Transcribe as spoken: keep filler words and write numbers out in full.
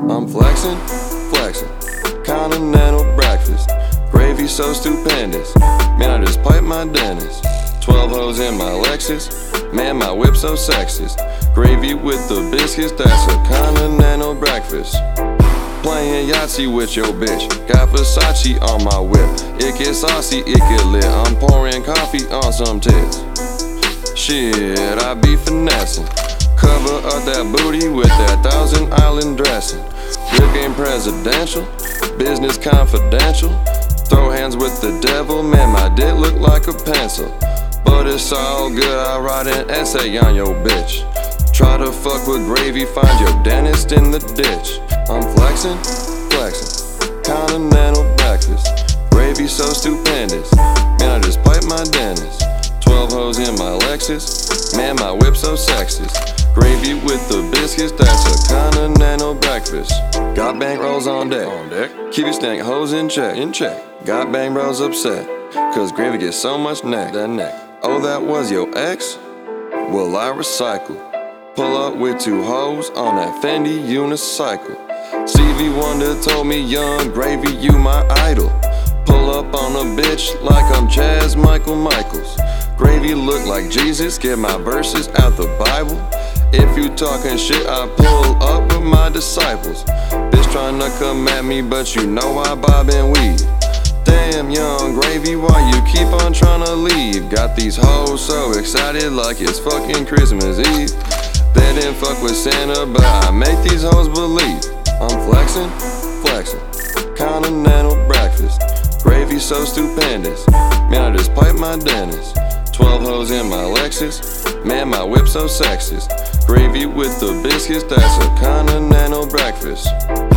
I'm flexing, flexing, continental breakfast, gravy so stupendous, man I just piped my dentist. Twelve hoes in my Lexus, man my whip so sexist, gravy with the biscuits, that's a continental breakfast. Playing Yahtzee with your bitch, got Versace on my whip, it get saucy, it get lit, I'm pouring coffee on some tits. Shit, I be finessing, cover up that booty with that Thousand Island dressing. Whip game presidential, business confidential, throw hands with the devil, man my dick look like a pencil. But it's all good, I write an essay on your bitch. Try to fuck with gravy, find your dentist in the ditch. I'm flexing, flexing, continental breakfast, gravy so stupendous, man I just piped my dentist. Twelve hoes in my Lexus, man my whip so sexist, gravy with the biscuits, that's a continental breakfast. Got bank rolls on deck, on deck. Keep your stank hoes in check, in check. Got bang bros upset, cause gravy gets so much neck, that neck. Oh, that was your ex? Well, I recycle. Pull up with two hoes on that Fendi unicycle. Stevie Wonder told me, young gravy, you my idol. Pull up on a bitch like I'm Chaz Michael Michaels. Gravy look like Jesus, get my verses out the Bible. If you talking shit, I pull up with my disciples. Bitch tryna come at me, but you know I bob and weave. Damn, young gravy, why you keep on tryna leave? Got these hoes so excited like it's fucking Christmas Eve. They didn't fuck with Santa, but I make these hoes believe. I'm flexing, flexing, continental breakfast, gravy so stupendous, man I just piped my dentist. Twelve hoes in my Lexus, man my whip so sexist, gravy with the biscuits, that's a continental breakfast.